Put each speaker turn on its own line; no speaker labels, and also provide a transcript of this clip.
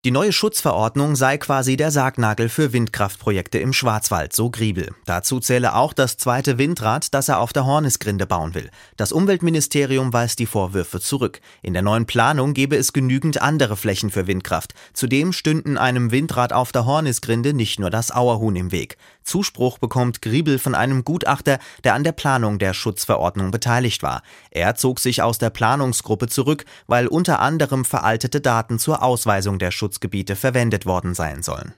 Die neue Schutzverordnung sei quasi der Sargnagel für Windkraftprojekte im Schwarzwald, so Griebel. Dazu zähle auch das zweite Windrad, das er auf der Hornisgrinde bauen will. Das Umweltministerium weist die Vorwürfe zurück. In der neuen Planung gebe es genügend andere Flächen für Windkraft. Zudem stünden einem Windrad auf der Hornisgrinde nicht nur das Auerhuhn im Weg. Zuspruch bekommt Griebel von einem Gutachter, der an der Planung der Schutzverordnung beteiligt war. Er zog sich aus der Planungsgruppe zurück, weil unter anderem veraltete Daten zur Ausweisung der Schutzgebiete verwendet worden sein sollen.